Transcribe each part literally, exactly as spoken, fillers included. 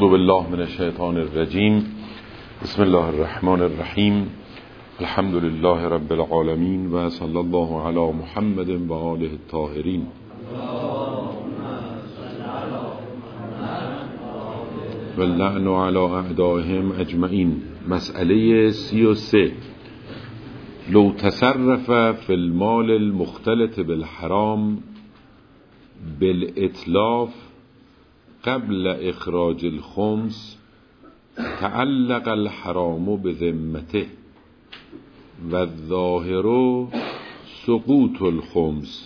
اعوذ بالله من الشیطان الرجیم. بسم الله الرحمن الرحیم. الحمد لله رب العالمین و صلی الله علی محمد و آله الطاهرین. و اللعن علی اعدائهم اجمعین. مسئله سی و سه. لو تصرف فی المال المختلط بالحرام بالاتلاف قبل اخراج الخمس تعلق الحرام بذمته و الظاهر سقوط الخمس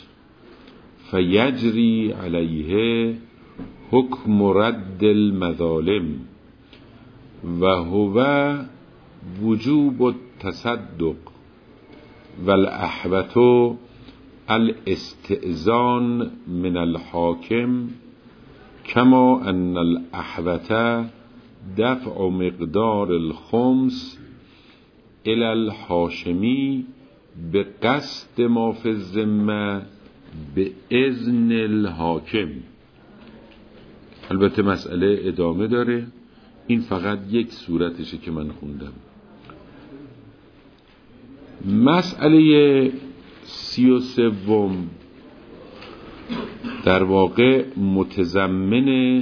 فیجری علیه حکم رد المظالم و هو وجوب التصدق والاحوط الاستئذان من الحاکم کما ان الاحوط دفع مقدار الخمس الى الحاشمی به قصد ما فی الذمه به اذن الحاکم. البته مسئله ادامه داره، این فقط یک صورتشه که من خوندم. مسئله سی و سوم در واقع متضمن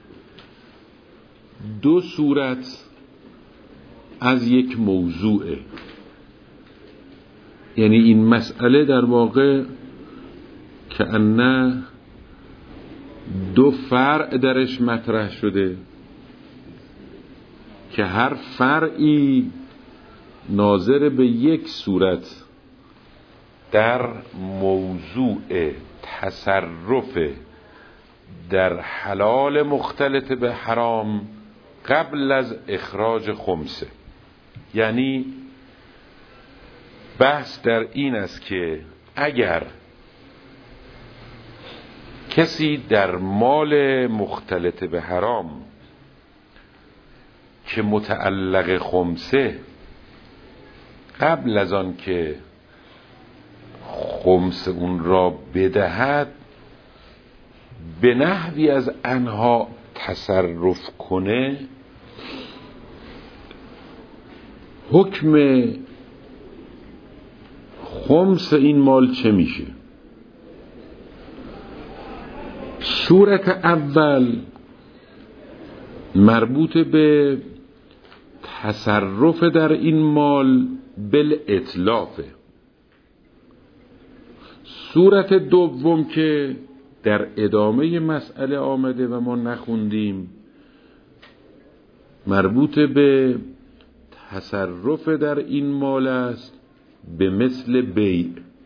دو صورت از یک موضوعه. یعنی این مسئله در واقع که انه دو فرع درش مطرح شده که هر فرعی ناظر به یک صورت در موضوع تصرف در حلال مختلط به حرام قبل از اخراج خمسه. یعنی بحث در این است که اگر کسی در مال مختلط به حرام که متعلق خمسه قبل از آن که خمس اون را بدهد به نحوی از آنها تصرف کنه، حکم خمس این مال چه میشه؟ صورت اول مربوط به تصرف در این مال بالاتلافه. صورت دوم که در ادامه مسئله آمده و ما نخوندیم مربوط به تصرف در این مال است به مثل بیع.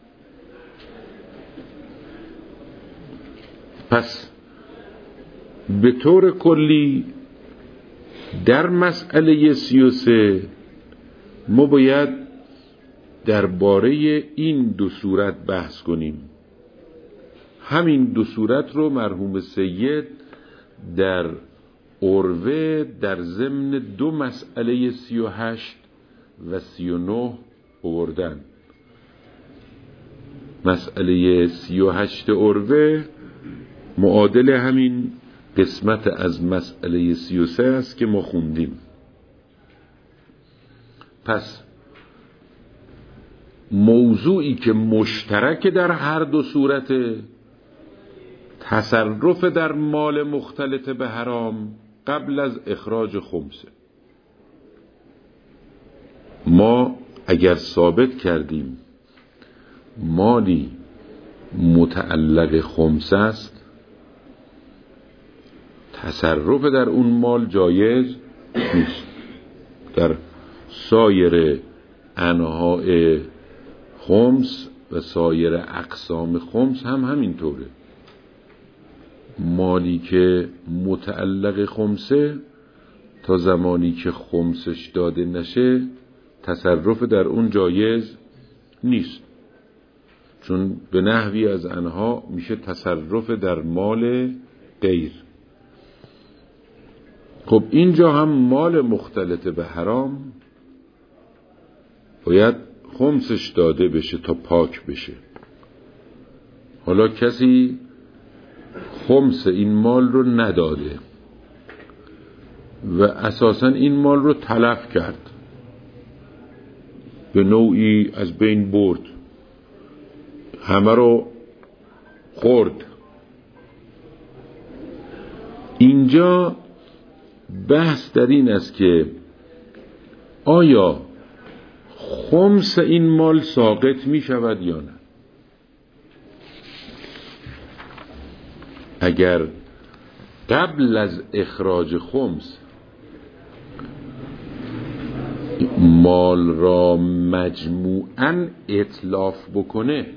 پس به طور کلی در مسئله سی و سه ما باید درباره این دو صورت بحث کنیم. همین دو صورت رو مرحوم سید در عروه در ضمن دو مسئله سی و هشت و سی و نه آوردن. مسئله سی و هشت عروه معادل همین قسمت از مسئله سی و سه است که ما خوندیم. پس موضوعی که مشترک در هر دو صورت تصرف در مال مختلط به حرام قبل از اخراج خمسه. ما اگر ثابت کردیم مالی متعلق خمسه است، تصرف در اون مال جایز نیست. در سایر انواع خمس و سایر اقسام خمس هم همینطوره. مالی که متعلق خمسه تا زمانی که خمسش داده نشه تصرف در اون جایز نیست، چون به نحوی از آنها میشه تصرف در مال غیر. خب اینجا هم مال مختلط به حرام باید خمسش داده بشه تا پاک بشه. حالا کسی خمس این مال رو نداده، و اساساً این مال رو تلف کرد، به نوعی از بین برد، همه رو خورد. اینجا بحث در این است که آیا خمس این مال ساقط می شود یا نه؟ اگر قبل از اخراج خمس مال را مجموعاً اتلاف بکنه،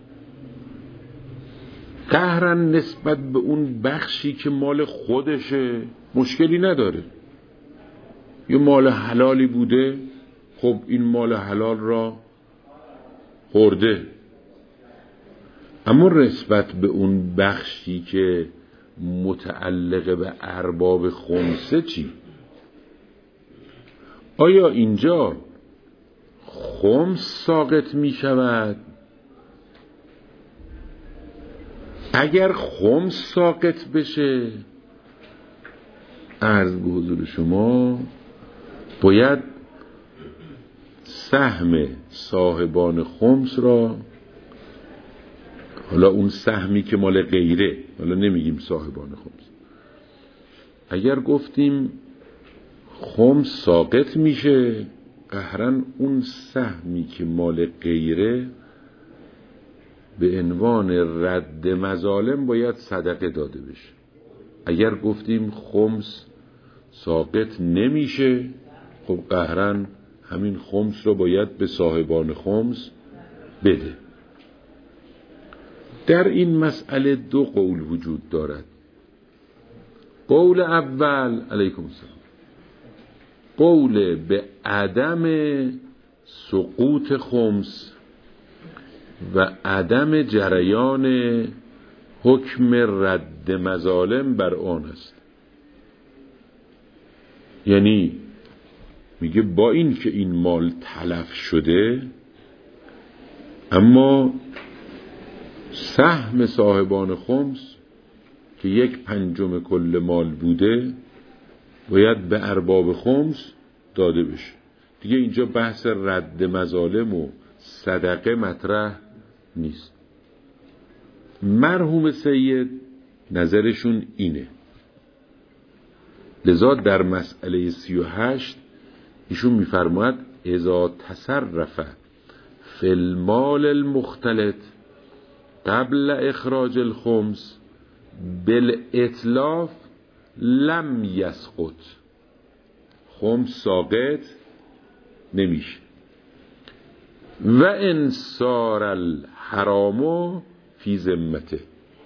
قهراً نسبت به اون بخشی که مال خودشه مشکلی نداره، یه مال حلالی بوده، خب این مال حلال را خورده. اما نسبت به اون بخشی که متعلق به ارباب خمسه چی؟ آیا اینجا خمس ساقط می شود؟ اگر خمس ساقط بشه، عرض به حضور شما باید سهم صاحبان خمس را، حالا اون سهمی که مال غیره، حالا نمیگیم صاحبان خمس، اگر گفتیم خمس ساقط میشه، قهرن اون سهمی که مال غیره به عنوان رد مظالم باید صدقه داده بشه. اگر گفتیم خمس ساقط نمیشه، خب قهرن همین خمس رو باید به صاحبان خمس بده. در این مسئله دو قول وجود دارد. قول اول، علیکم السلام، قول به عدم سقوط خمس و عدم جریان حکم رد مظالم بر آن است. یعنی میگه با این که این مال تلف شده، اما سهم صاحبان خمس که یک پنجم کل مال بوده باید به ارباب خمس داده بشه. دیگه اینجا بحث رد مظالم و صدقه مطرح نیست. مرحوم سید نظرشون اینه، لذا در مسئله سی و هشت ایشون میفرماید اذا تصرف فی المال المختلط قبل اخراج الخمس بالاتلاف لم یسقط، خمس ساقط نمیشه. و ان صار الحرام فی ذمته،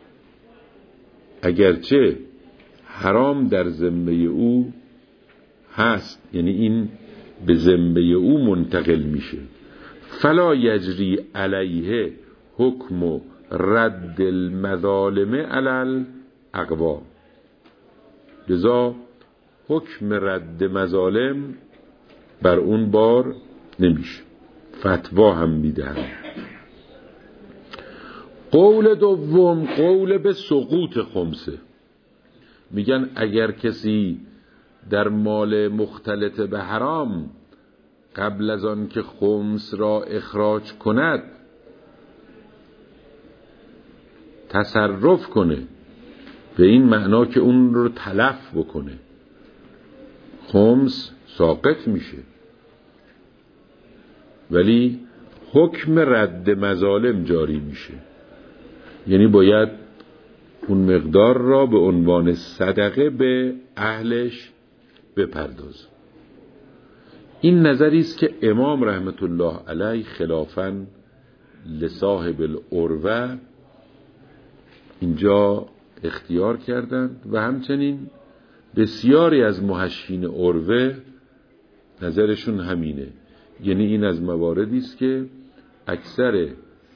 اگرچه حرام در ذمه او هست، یعنی این به ذمه او منتقل میشه، فلا یجری علیه حکم رد المظالم علی الاقوا، لذا حکم رد مظالم بر اون بار نمیشه، فتوا هم میدهن. قول دوم قول به سقوط خمسه، میگن اگر کسی در مال مختلط به حرام قبل از آن که خمس را اخراج کند تصرف کنه، به این معنا که اون رو تلف بکنه، خمس ساقط میشه، ولی حکم رد مظالم جاری میشه، یعنی باید اون مقدار را به عنوان صدقه به اهلش بپرداز. این نظری است که امام رحمت الله علیه خلافاً لصاحب العروه اینجا اختیار کردند و همچنین بسیاری از محشین عروه نظرشون همینه. یعنی این از مواردی است که اکثر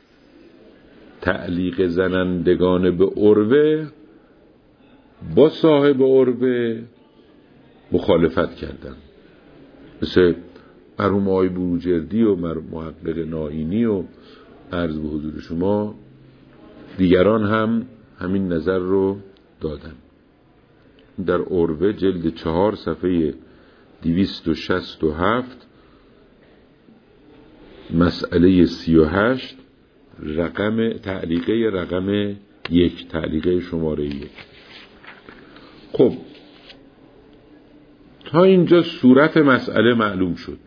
تعلیق زنندگان به عروه با صاحب عروه مخالفت کردن، مثل مرحوم آقای بروجردی و محقق نائینی و عرض به حضور شما دیگران هم همین نظر رو دادن. در عروه جلد چهار صفحه دویست و شصت و هفت مسئله سی و هشت رقم تعلیقه رقم یک، تعلیقه شماره یک. خب تا اینجا صورت مسئله معلوم شد،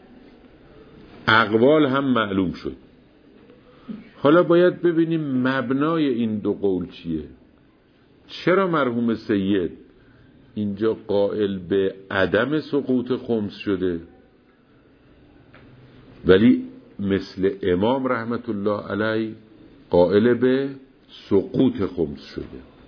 اقوال هم معلوم شد. حالا باید ببینیم مبنای این دو قول چیه. چرا مرحوم سید اینجا قائل به عدم سقوط خمس شده ولی مثل امام رحمت الله علیه قائل به سقوط خمس شده؟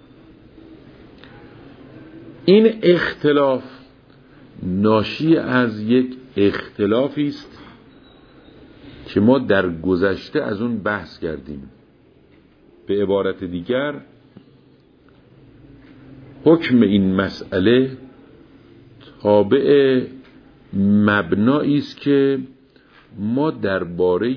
این اختلاف ناشی از یک اختلافی است که ما در گذشته از اون بحث کردیم. به عبارت دیگر حکم این مسئله تابع مبنایی است که ما درباره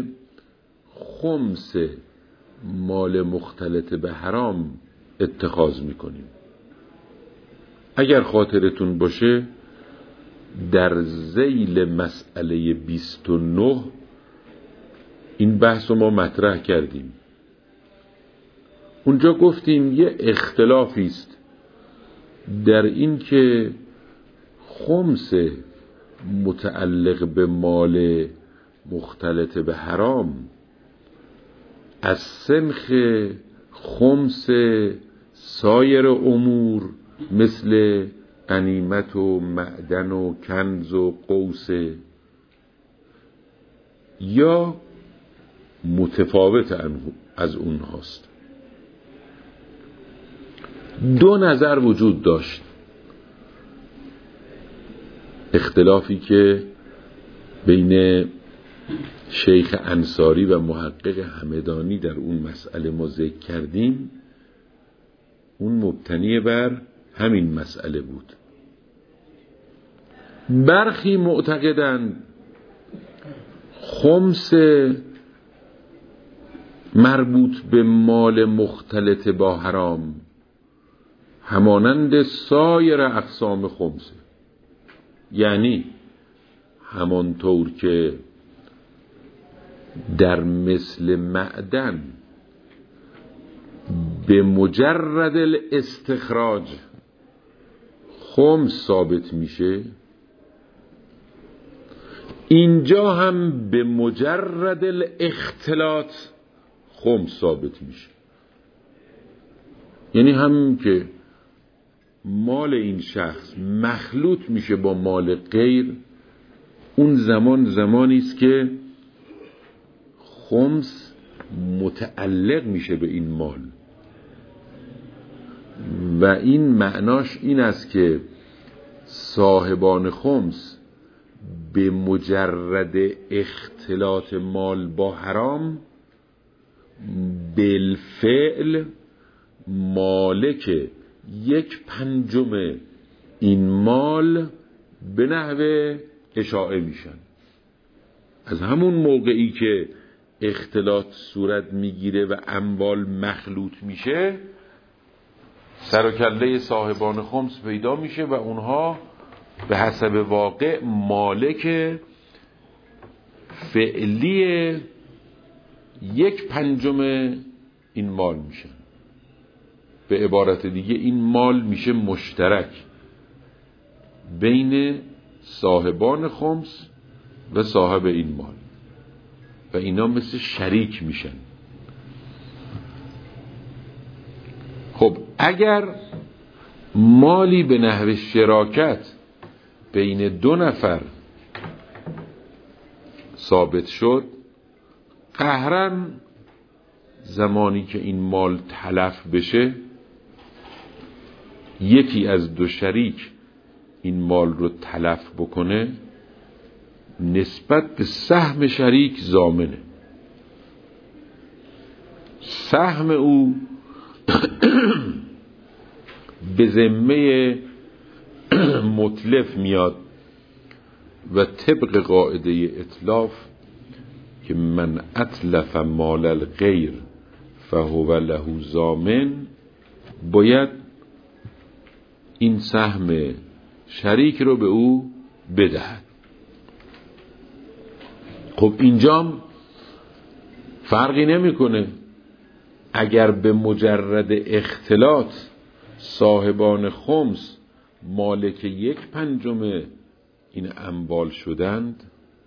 خمس مال مختلط به حرام اتخاذ میکنیم. اگر خاطرتون باشه در ذیل مسئله بیست و نه این بحث رو ما مطرح کردیم. اونجا گفتیم یه اختلافی است در این که خمس متعلق به مال مختلط به حرام از سنخ خمس سایر امور مثل غنیمت و معدن و کنز و قوس یا متفاوت از اونهاست. دو نظر وجود داشت. اختلافی که بین شیخ انصاری و محقق همدانی در اون مسئله ما ذکر کردیم، اون مبتنی بر همین مسئله بود. برخی معتقدند خمس مربوط به مال مختلط با حرام همانند سایر اقسام خمسه، یعنی همانطور که در مثل معدن به مجرد الاستخراج خمس ثابت میشه، اینجا هم به مجرد الاختلاط خمس ثابت میشه. یعنی همین که مال این شخص مخلوط میشه با مال غیر، اون زمان زمانی است که خمس متعلق میشه به این مال و این معناش این است که صاحبان خمس به مجرد اختلاط مال با حرام بالفعل مالک یک پنجم این مال به نحو اشاعه میشن. از همون موقعی که اختلاط صورت میگیره و اموال مخلوط میشه، سر و کله صاحبان خمس پیدا میشه و اونها به حسب واقع مالک فعلی یک پنجم این مال میشن. به عبارت دیگه این مال میشه مشترک بین صاحبان خمس و صاحب این مال و اینا مثل شریک میشن. خب اگر مالی به نحو شراکت بین دو نفر ثابت شد، قهرن زمانی که این مال تلف بشه یکی از دو شریک این مال رو تلف بکنه، نسبت به سهم شریک ضامنه. سهم او به ذمه متلف میاد و طبق قاعده اتلاف که من اتلف مال الغیر فهو له ضامن، باید این سهم شریک رو به او بدهد. خب اینجام فرقی نمیکنه اگر به مجرد اختلاط صاحبان خمس مالک یک پنجم این اموال شدند،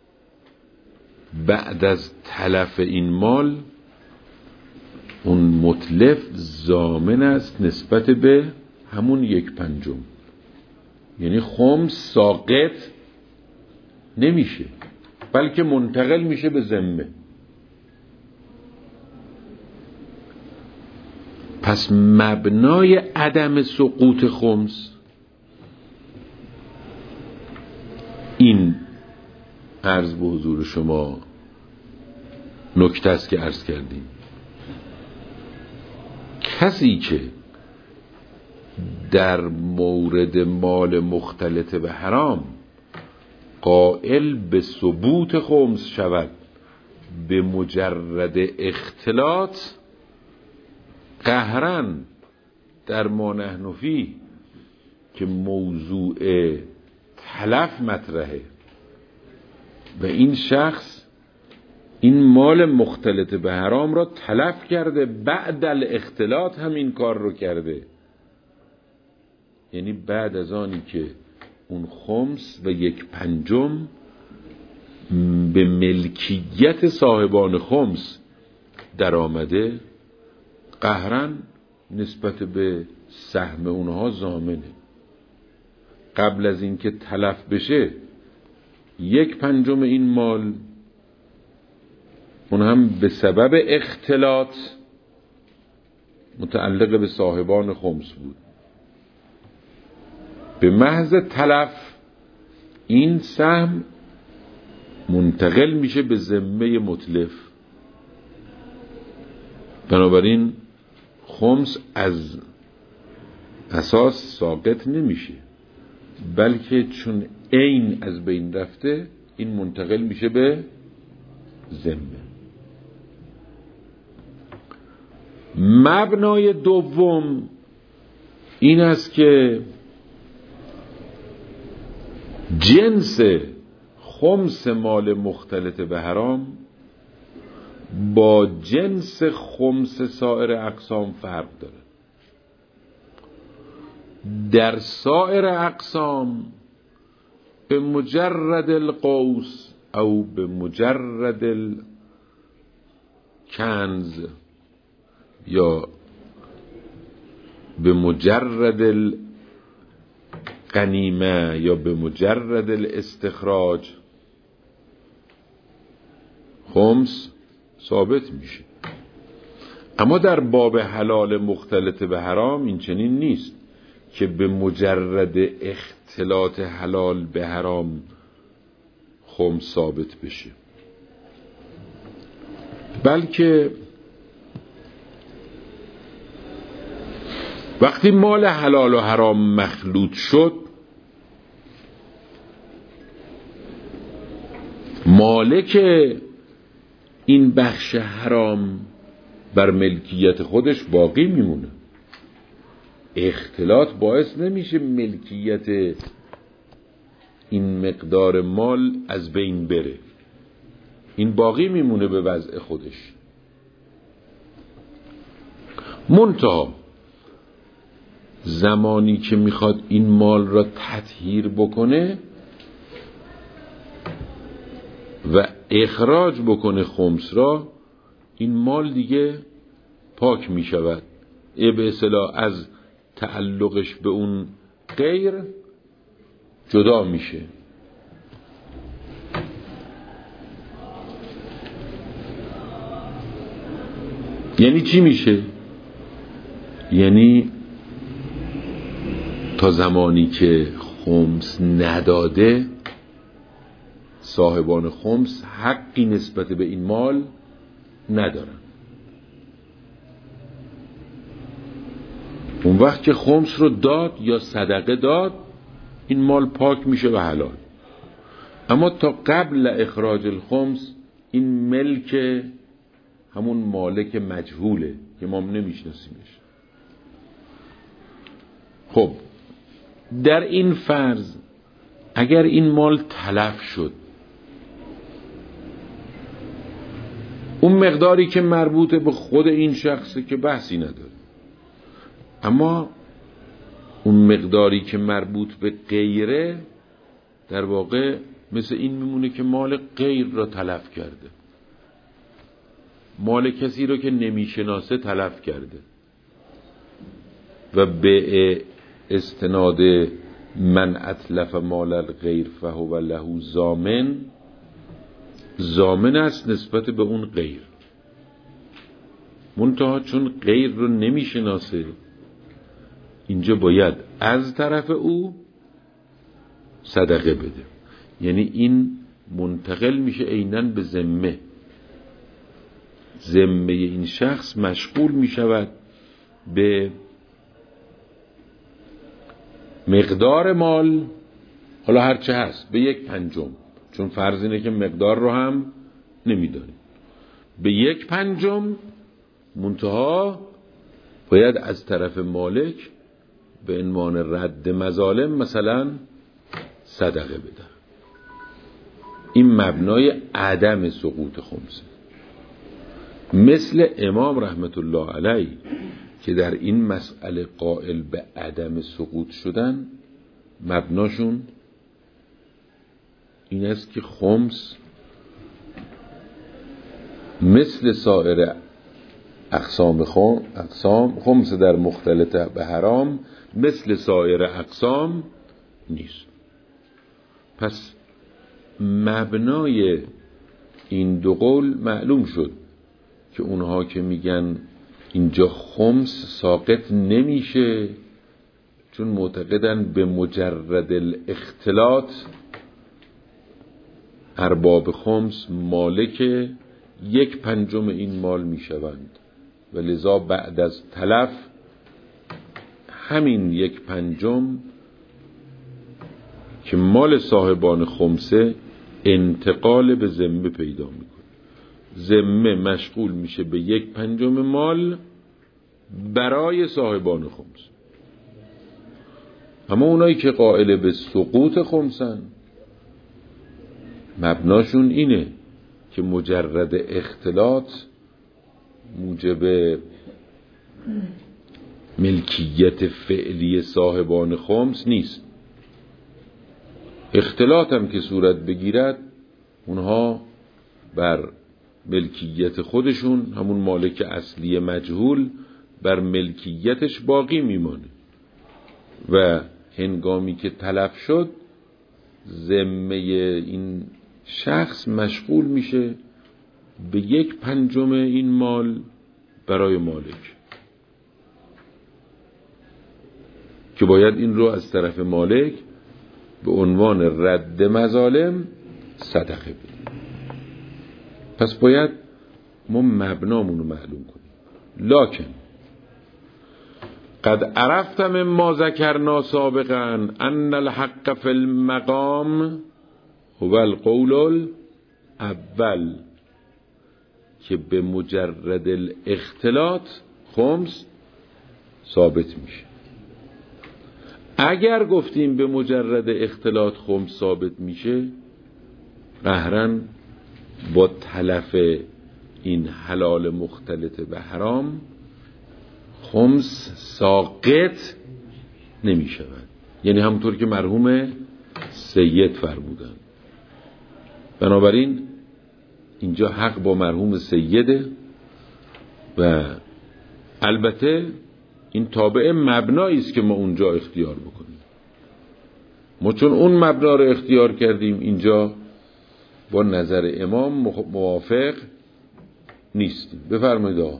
بعد از تلف این مال اون متلف ضامن است نسبت به همون یک پنجم، یعنی خمس ساقط نمیشه بلکه منتقل میشه به ذمه. پس مبنای عدم سقوط خمس این عرض به حضور شما نکته است که عرض کردیم. کسی که در مورد مال مختلط به حرام قائل به ثبوت خمس شود به مجرد اختلاط، قهرن در ما نحن فیه که موضوع تلف مطرحه و این شخص این مال مختلط به حرام را تلف کرده، بعد الاختلاط هم این کار رو کرده، یعنی بعد از آنی که اون خمس و یک پنجم به ملکیت صاحبان خمس در آمده، قهرن نسبت به سهم اونها ضامنه. قبل از اینکه تلف بشه یک پنجم این مال، اون هم به سبب اختلاط، متعلق به صاحبان خمس بود. به محض تلف این سهم منتقل میشه به ذمه متلف. بنابراین خمس از اساس ساقط نمیشه، بلکه چون عین از بین رفته این منتقل میشه به ذمه. مبنای دوم این است که جنس خمس مال مختلط به حرام با جنس خمس سایر اقسام فرق داره. در سایر اقسام به مجرد القوس او به مجرد الکنز یا به مجرد الغنیمه یا به مجرد الاستخراج خمس ثابت میشه. اما در باب حلال مختلط به حرام این چنین نیست که به مجرد اختلاط حلال به حرام خمس ثابت بشه، بلکه وقتی مال حلال و حرام مخلوط شد، مالک این بخش حرام بر ملکیت خودش باقی میمونه. اختلاط باعث نمیشه ملکیت این مقدار مال از بین بره، این باقی میمونه به وضع خودش. منتها زمانی که میخواد این مال را تطهیر بکنه و اخراج بکنه خمس را، این مال دیگه پاک میشود، به اصطلاح از تعلقش به اون غیر جدا میشه. یعنی چی میشه؟ یعنی تا زمانی که خمس نداده صاحبان خمس حقی نسبت به این مال ندارن. اون وقت که خمس رو داد یا صدقه داد، این مال پاک میشه و حلال. اما تا قبل اخراج الخمس این ملک همون مالک مجهوله که ما نمیشناسیمش. خب در این فرض اگر این مال تلف شد، اون مقداری که مربوط به خود این شخصه که بحثی نداره، اما اون مقداری که مربوط به غیره در واقع مثل این میمونه که مال غیر را تلف کرده، مال کسی رو که نمیشناسه تلف کرده و به استناد من اتلف مال الغیر فهو له ضامن، ضامن است نسبت به اون غیر، منتها چون غیر رو نمیشناسه اینجا باید از طرف او صدقه بده. یعنی این منتقل میشه عیناً به ذمه، ذمه این شخص مشغول میشود به مقدار مال، حالا هرچه هست، به یک پنجم، چون فرض اینه که مقدار رو هم نمیدانیم، به یک پنجم، منتها باید از طرف مالک به عنوان رد مظالم مثلا صدقه بده. این مبنای عدم سقوط خمسه. مثل امام رحمت الله علیه که در این مسئله قائل به عدم سقوط شدن، مبناشون این است که خمس مثل سایر اقسام خم اقسام خمس در مختلط به حرام مثل سایر اقسام نیست. پس مبنای این دو قول معلوم شد که اونها که میگن اینجا خمس ساقط نمیشه چون معتقدن به مجرد الاختلاط ارباب خمس مالک یک پنجم این مال میشوند و لذا بعد از تلف همین یک پنجم که مال صاحبان خمسه انتقال به ذمه پیدا میکنه، ذمه مشغول میشه به یک پنجم مال برای صاحبان خمس. اما اونایی که قائل به سقوط خمسن مبناشون اینه که مجرد اختلاط موجب ملکیت فعلی صاحبان خمس نیست. اختلاط هم که صورت بگیرد اونها بر ملکیت خودشون، همون مالک اصلی مجهول، بر ملکیتش باقی میمانه و هنگامی که تلف شد ذمه این شخص مشغول میشه به یک پنجم این مال برای مالک که باید این رو از طرف مالک به عنوان رد مظالم صدقه بده. پس باید ما مبنامون رو معلوم کنیم. لکن قد عرفت مما ذکرنا سابقا ان الحق فی المقام هو القول الاول، که به مجرد الاختلاط خمس ثابت میشه. اگر گفتیم به مجرد اختلاط خمس ثابت میشه، قهرن با تلف این حلال مختلط به حرام خمس ساقط نمی شود. یعنی همونطور که مرحوم سید فرمودن. بنابراین اینجا حق با مرحوم سیده و البته این تابع مبنایی است که ما اونجا اختیار بکنیم. ما چون اون مبنا رو اختیار کردیم اینجا با نظر امام موافق نیستیم. بفرمایید آقا.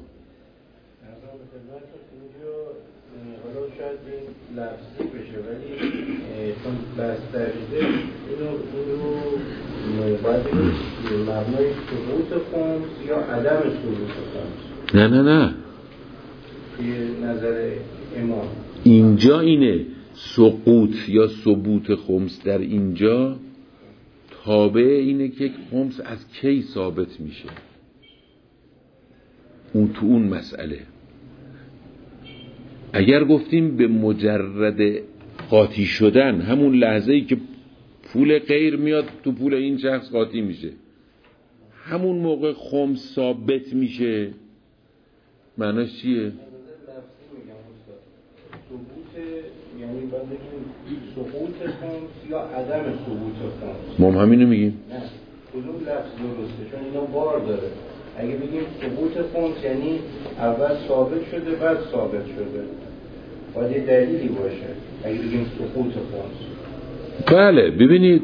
حالا شاید این لفظی بشه ولی چون بستریده اینو اینو باید مبنای سقوط خمس یا عدم سقوط خمس. نه نه نه به نظر امام اینجا اینه سقوط یا ثبوت خمس در اینجا تابع اینه که خمس از کی ثابت میشه. اون تو اون مسئله اگر گفتیم به مجرد قاطی شدن، همون لحظه‌ای که پول غیر میاد تو پول این شخص قاطی میشه، همون موقع خمس ثابت میشه. معناش چیه؟ یعنی باید بگیم سقوط خمس یا عدم سقوط خمس. ما هم همینو میگیم. نه کدوم لفظ درسته؟ چون اینا بار داره. اگه بگیم سقوط خمس یعنی اول ثابت شده بعد ثابت شده، باید یه دلیلی باشه. اگه بگیم سقوط خمس، بله ببینید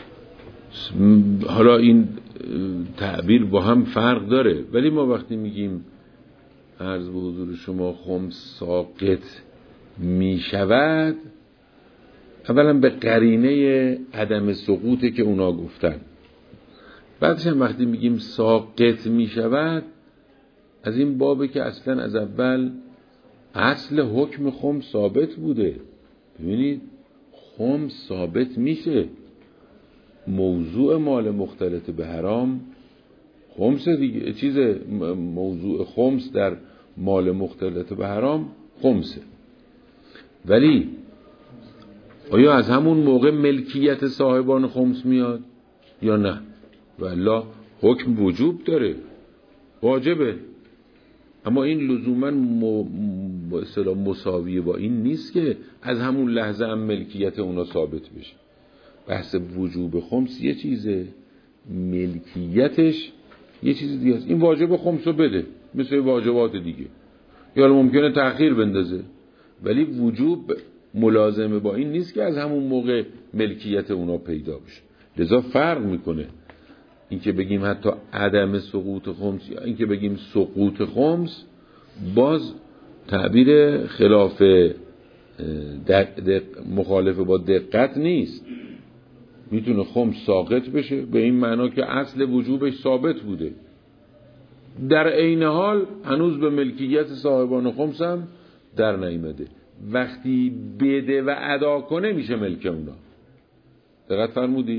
حالا این تعبیر با هم فرق داره، ولی ما وقتی میگیم عرض به حضور شما خمس ساقط می شود، اولا به قرینه عدم سقوطه که اونا گفتن، بعدش هم وقتی میگیم ساقط می شود از این بابه که اصلا از اول اصل حکم خمس ثابت بوده. ببینید خمس ثابت میشه، موضوع مال مختلط به حرام خمس دیگه، چیز موضوع خمس در مال مختلط به حرام خمسه، ولی آیا از همون موقع ملکیت صاحبان خمس میاد یا نه؟ والا حکم وجوب داره، واجبه، اما این لزوما م... مساویه با این نیست که از همون لحظه هم ملکیت اونا ثابت بشه. بحث وجوب خمس یه چیزه، ملکیتش یه چیز دیگه است. این واجب خمس رو بده مثل واجبات دیگه، یا ممکنه تأخیر بندازه، ولی وجوب ملازمه با این نیست که از همون موقع ملکیت اونا پیدا بشه. لذا فرق میکنه این که بگیم حتی عدم سقوط خمس یا این که بگیم سقوط خمس، باز تعبیر خلاف دق دق مخالف با دقت نیست. میتونه خمس ساقط بشه به این معنا که اصل وجوبش ثابت بوده، در عین حال هنوز به ملکیت صاحبان خمس هم در نیامده. وقتی بده و ادا کنه میشه ملک اونا. دقت فرمودید؟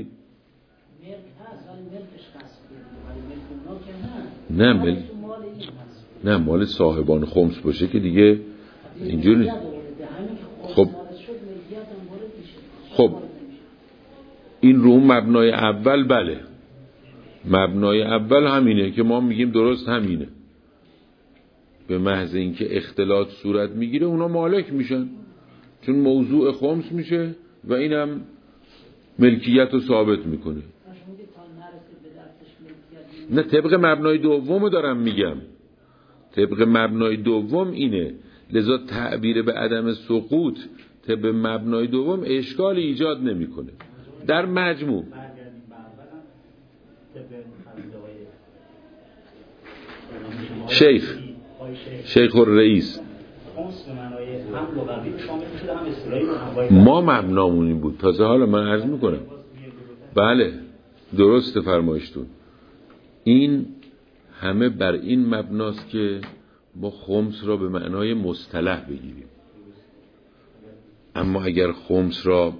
نه ملک نه مال صاحبان خمس باشه که دیگه اینجوری. خب خب این رو مبنای اول، بله مبنای اول همینه که ما میگیم درست همینه، به محض اینکه اختلاط صورت میگیره اونا مالک میشن، چون موضوع خمس میشه و اینم ملکیت رو ثابت میکنه. نه طبق مبنای دوم دارم میگم، طبق مبنای دوم اینه، لذا تعبیر به عدم سقوط طبق مبنای دوم اشکالی ایجاد نمیکنه. در مجموع شیخ شیخ الرئیس ما مبنامون این بود، تازه حالا من عرض میکنم بله درست فرمایشتون، این همه بر این مبناست که ما خمس را به معنای مصطلح بگیریم. اما اگر خمس را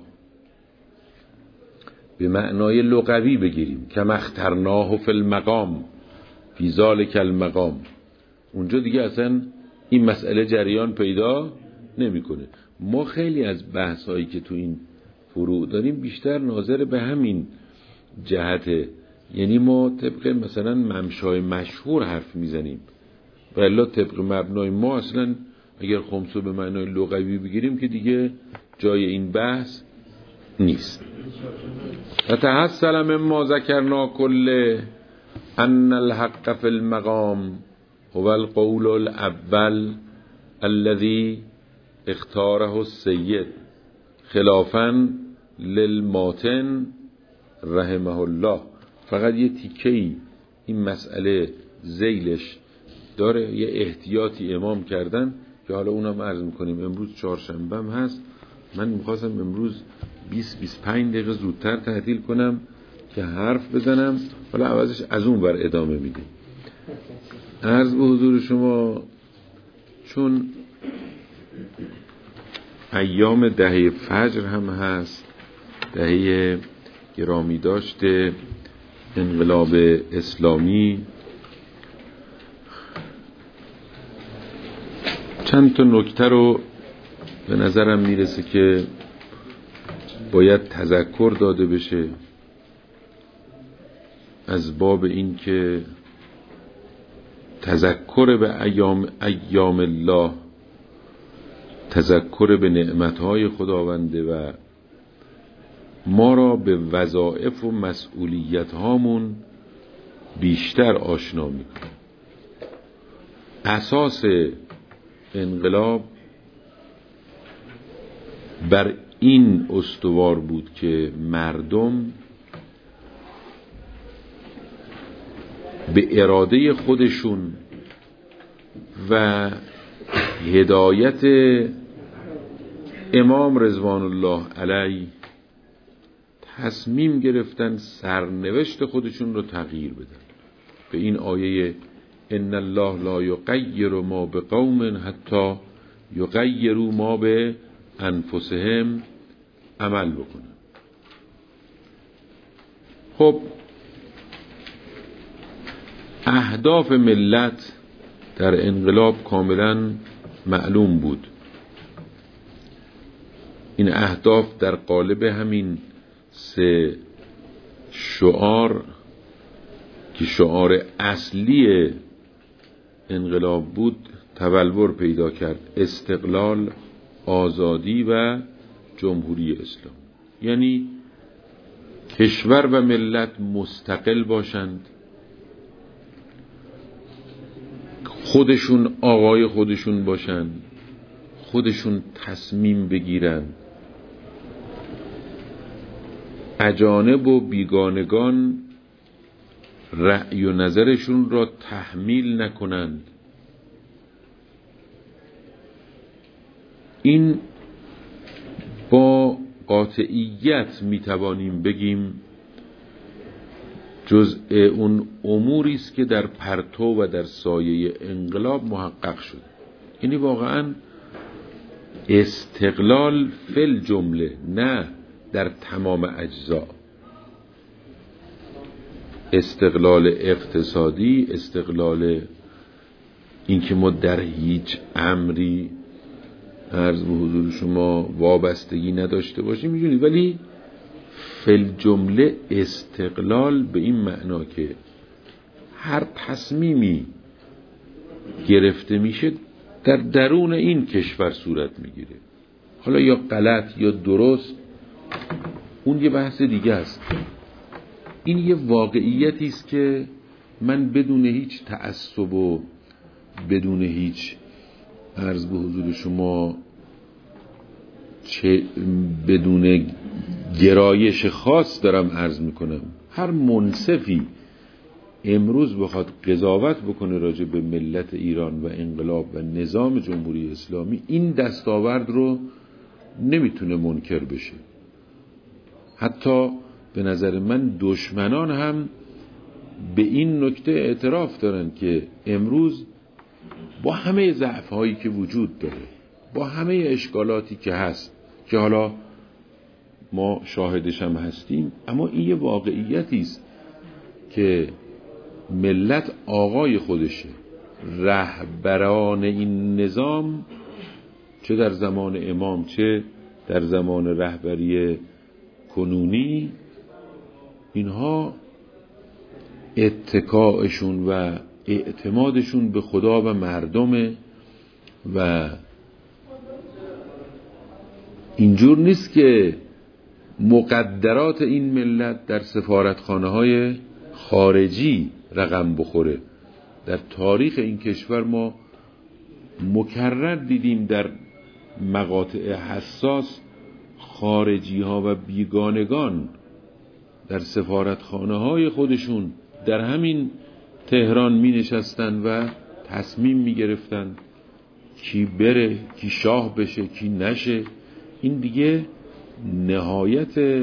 به معنای لغوی بگیریم که مخترناه فی المقام فی ذلک المقام، اونجا دیگه اصلا این مسئله جریان پیدا نمیکنه. ما خیلی از بحثایی که تو این فروع داریم بیشتر ناظر به همین جهته، یعنی ما طبق مثلا ممشای مشهور حرف میزنیم و الا طبق مبنای ما اصلا اگر خمس رو به معنای لغوی بگیریم که دیگه جای این بحث نیست. تحصل مما ذکرنا کله ان الحق فی المقام هو القول الاول الذي اختاره السید خلافا للماتن رحمه الله. فقط یه تیکه‌ای این مسئله ذیلش داره، یه احتیاطی امام کردن که حالا اونم عرض میکنیم. امروز چهارشنبه هم هست، من میخواستم امروز بیست بیست و پنج دقیقه زودتر تعطیل کنم که حرف بزنم، حالا عوضش از اون بر ادامه میدیم. عرض به حضور شما چون ایام دهه فجر هم هست، دهه گرامی داشته انقلاب اسلامی، چند تا نکته رو به نظرم میرسه که باید تذکر داده بشه از باب این که تذکر به ایام ایام الله، تذکر به نعمتهای خداونده و ما را به وظایف و مسئولیت هامون بیشتر آشنا میکنه. اساس انقلاب بر این استوار بود که مردم به اراده خودشون و هدایت امام رضوان الله علیه تصمیم گرفتن سرنوشت خودشون رو تغییر بدن. به این آیه ان الله لا یغیر ما بقوم حتی یغیروا ما به انفسهم عمل بکنن. خب اهداف ملت در انقلاب کاملا معلوم بود. این اهداف در قالب همین سه شعار که شعار اصلی انقلاب بود تبلور پیدا کرد: استقلال، آزادی و جمهوری اسلام. یعنی کشور و ملت مستقل باشند، خودشون آقای خودشون باشن، خودشون تصمیم بگیرن، اجانب و بیگانگان رأی و نظرشون را تحمیل نکنند. این با قاطعیت میتوانیم بگیم جزء اون اموری است که در پرتو و در سایه انقلاب محقق شد. یعنی واقعا استقلال فل جمله، نه در تمام اجزا. استقلال اقتصادی، استقلال اینکه ما در هیچ امری عرض به حضور شما وابستگی نداشته باشیم، میدونید، ولی فل جمله استقلال به این معنا که هر تصمیمی گرفته میشه در درون این کشور صورت میگیره. حالا یا غلط یا درست، اون یه بحث دیگه است. این یه واقعیتی است که من بدون هیچ تعصب و بدون هیچ عرض به حضور شما چه بدون گرایش خاص دارم عرض میکنم. هر منصفی امروز بخواد قضاوت بکنه راجع به ملت ایران و انقلاب و نظام جمهوری اسلامی، این دستاورد رو نمیتونه منکر بشه. حتی به نظر من دشمنان هم به این نکته اعتراف دارن که امروز با همه ضعف هایی که وجود داره، با همه اشکالاتی که هست که حالا ما شاهدش هم هستیم، اما این یه واقعیتی است که ملت آقای خودشه. رهبران این نظام چه در زمان امام چه در زمان رهبری کنونی، اینها اتکاءشون و اعتمادشون به خدا و مردم و اینجور نیست که مقدرات این ملت در سفارتخانه های خارجی رقم بخوره. در تاریخ این کشور ما مکرر دیدیم در مقاطع حساس خارجی ها و بیگانگان در سفارتخانه های خودشون در همین تهران می نشستن و تصمیم می گرفتن کی بره، کی شاه بشه، کی نشه. این دیگه نهایت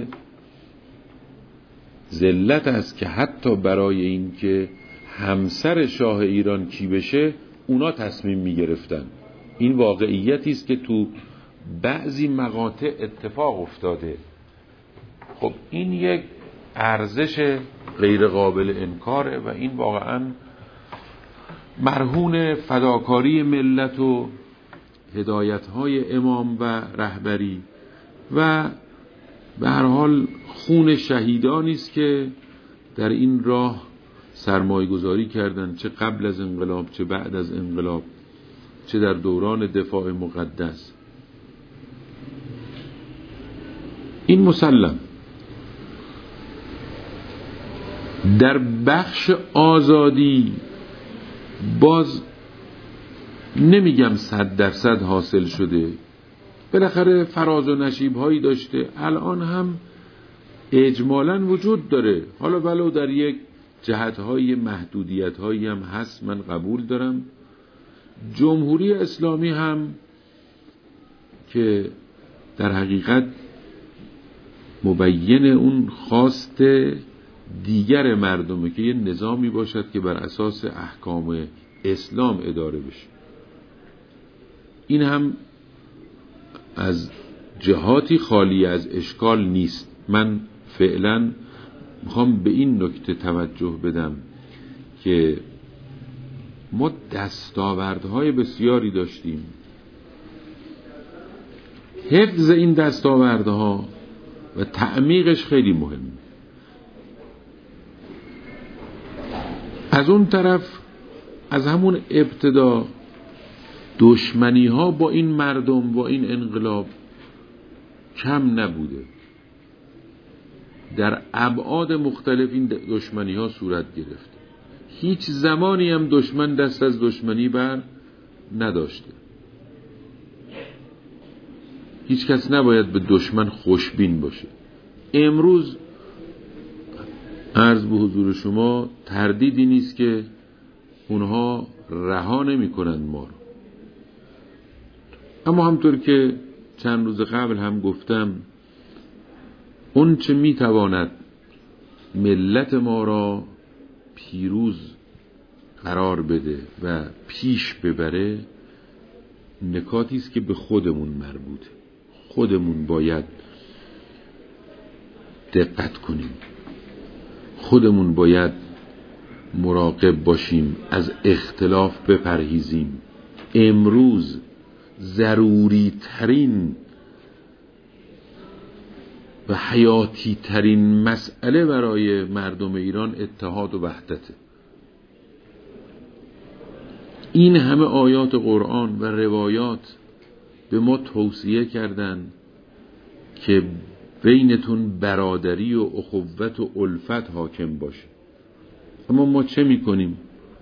ذلت است که حتی برای این که همسر شاه ایران کی بشه اونا تصمیم می گرفتن. این واقعیتی است که تو بعضی مقاطع اتفاق افتاده. خب این یک ارزش غیر قابل انکاره و این واقعا مرهون فداکاری ملت و هدایت‌های امام و رهبری و به هر حال خون شهیدانی است که در این راه سرمایه گذاری کردند، چه قبل از انقلاب، چه بعد از انقلاب، چه در دوران دفاع مقدس. این مسلم. در بخش آزادی باز نمیگم صد درصد حاصل شده، بالاخره فراز و نشیب هایی داشته، الان هم اجمالاً وجود داره، حالا ولو در یک جهت های محدودیت هایی هم هست، من قبول دارم. جمهوری اسلامی هم که در حقیقت مبین اون خواست دیگر مردمه که یه نظامی باشد که بر اساس احکام اسلام اداره بشه، این هم از جهاتی خالی از اشکال نیست. من فعلا میخوام به این نکته توجه بدم که ما دستاوردهای بسیاری داشتیم، حفظ این دستاوردها و تعمیقش خیلی مهمه. از اون طرف از همون ابتدا دشمنی ها با این مردم، با این انقلاب کم نبوده، در ابعاد مختلف این دشمنی ها صورت گرفته. هیچ زمانی هم دشمن دست از دشمنی بر نداشته. هیچ کس نباید به دشمن خوشبین باشه. امروز عرض به حضور شما تردیدی نیست که اونها رها نمی کنند ما رو. اما همطور که چند روز قبل هم گفتم، اون چه می تواند ملت ما را پیروز قرار بده و پیش ببره نکاتی است که به خودمون مربوطه. خودمون باید دقت کنیم، خودمون باید مراقب باشیم، از اختلاف بپرهیزیم. امروز ضروری ترین و حیاتی ترین مسئله برای مردم ایران اتحاد و وحدته. این همه آیات قرآن و روایات به ما توصیه کردند که بینتون برادری و اخوت و الفت حاکم باشه. اما ما چه میکنیم؟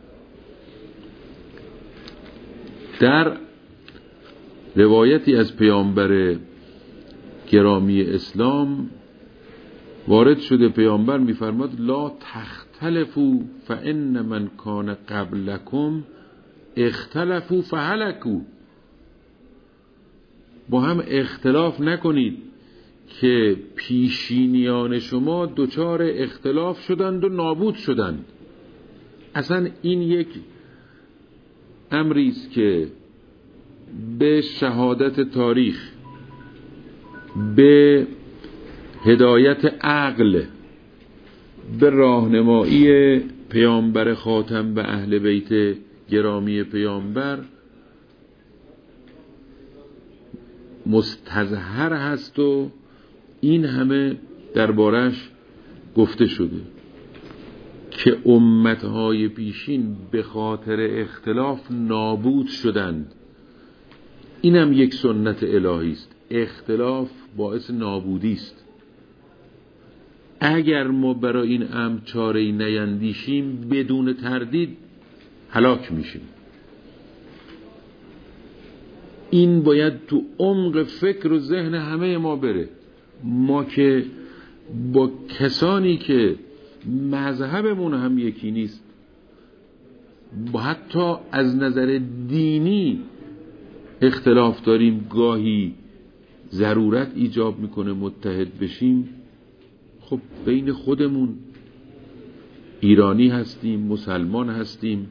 در روایتی از پیامبر گرامی اسلام وارد شده، پیامبر میفرماد لا تختلفوا فان من کان قبلکم اختلفوا فهلكوا. با هم اختلاف نکنید که پیشینیان شما دچار اختلاف شدند و نابود شدند. اصلا این یک امری است که به شهادت تاریخ، به هدایت عقل، به راهنمایی پیامبر خاتم و اهل بیت گرامی پیامبر مستظهر هست و این همه دربارش گفته شده که امتهای پیشین به خاطر اختلاف نابود شدند. اینم یک سنت الهی است. اختلاف باعث نابودی است. اگر ما برای این امر چاره‌ای نیندیشیم بدون تردید هلاک میشیم. این باید تو عمق فکر و ذهن همه ما بره. ما که با کسانی که مذهبمون هم یکی نیست، با حتی از نظر دینی اختلاف داریم، گاهی ضرورت ایجاب میکنه متحد بشیم. خب بین خودمون ایرانی هستیم، مسلمان هستیم،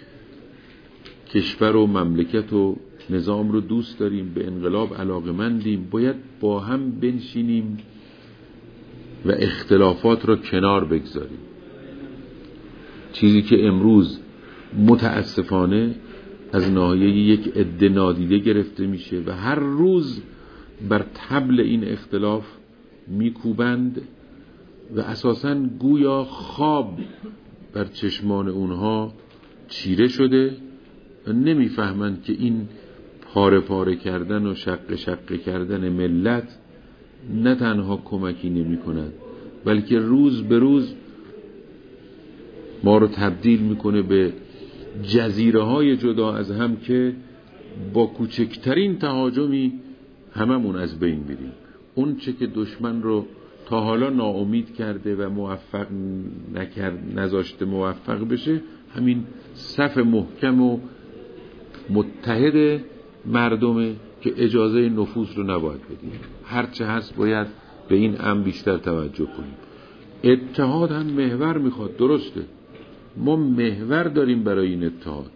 کشور و مملکت و نظام رو دوست داریم، به انقلاب علاقمندیم، باید با هم بنشینیم و اختلافات رو کنار بگذاریم. چیزی که امروز متاسفانه از ناحیه یک عده نادیده گرفته میشه و هر روز بر طبل این اختلاف میکوبند و اساساً گویا خواب بر چشمان اونها چیره شده و نمیفهمند که این پاره پاره کردن و شق شق کردن ملت نه تنها کمکی نمی کند بلکه روز به روز ما رو تبدیل میکنه به جزیره های جدا از هم که با کوچکترین تهاجمی هممون از بین میریم. اون چه که دشمن رو تا حالا ناامید کرده و موفق نکرد نذاشته موفق بشه، همین صف محکم و متحد مردمه که اجازه نفوذ رو نباید بدیم. هرچه هست باید به این امر بیشتر توجه کنیم. اتحاد هم محور میخواد، درسته، ما محور داریم برای این اتحاد.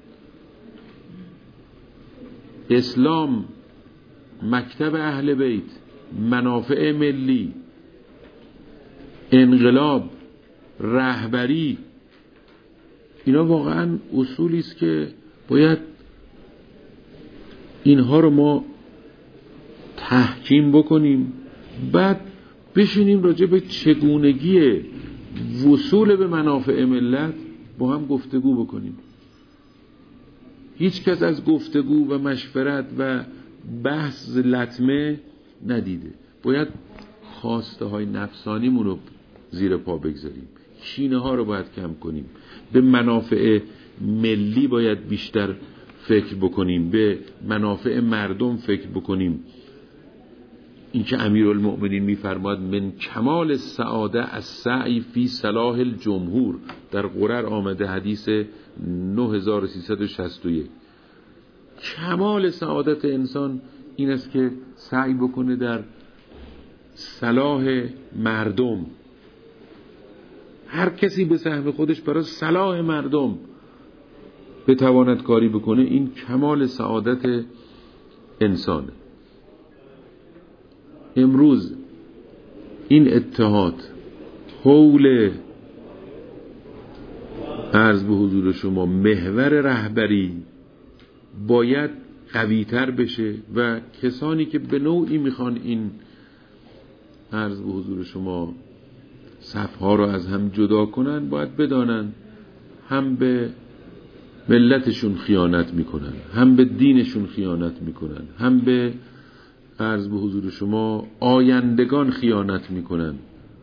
اسلام، مکتب اهل بیت، منافع ملی، انقلاب، رهبری، اینا واقعا اصولی است که باید اینها رو ما تحکیم بکنیم، بعد بشینیم راجع به چگونگی وصول به منافع ملت با هم گفتگو بکنیم. هیچ کس از گفتگو و مشورت و بحث لطمه ندیده. باید خواسته های نفسانیمون رو زیر پا بگذاریم، کینه ها رو باید کم کنیم، به منافع ملی باید بیشتر فکر بکنیم، به منافع مردم فکر بکنیم. این که امیرالمؤمنین میفرماد من کمال سعاده از سعی فی صلاح الجمهور، در قرر آمده حدیث نه هزار و سیصد و شصت و یک. کمال سعادت انسان این است که سعی بکنه در صلاح مردم، هر کسی به سهم خودش برای صلاح مردم بتواند کاری بکنه. این کمال سعادت انسانه. امروز این اتحاد حول عرض به حضور شما محور رهبری باید قوی‌تر بشه و کسانی که به نوعی میخوان این عرض به حضور شما صفها رو از هم جدا کنن باید بدانن هم به ملتشون خیانت میکنن، هم به دینشون خیانت میکنن، هم به عرض به حضور شما آیندگان خیانت میکنن.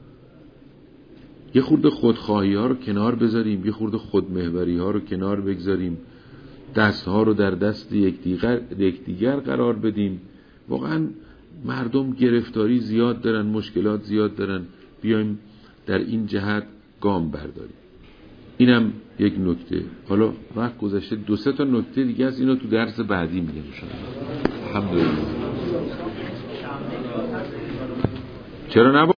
یه خورده خودخواهی ها رو کنار بذاریم، یه خورده خودمحوری ها رو کنار بگذاریم، دست ها رو در دست یکدیگر یکدیگر قرار بدیم. واقعا مردم گرفتاری زیاد دارن، مشکلات زیاد دارن، بیایم در این جهت گام برداریم. اینم یک نکته. حالا وقت گذشته، دو سه تا نکته دیگه است، اینو تو درس بعدی میگم ان شاء الله. الحمدلله. چرا نبا